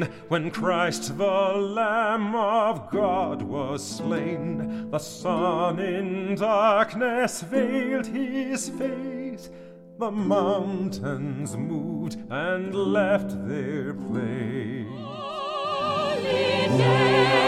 when Christ the Lamb of God was slain. The sun in darkness veiled his face, the mountains moved and left their place.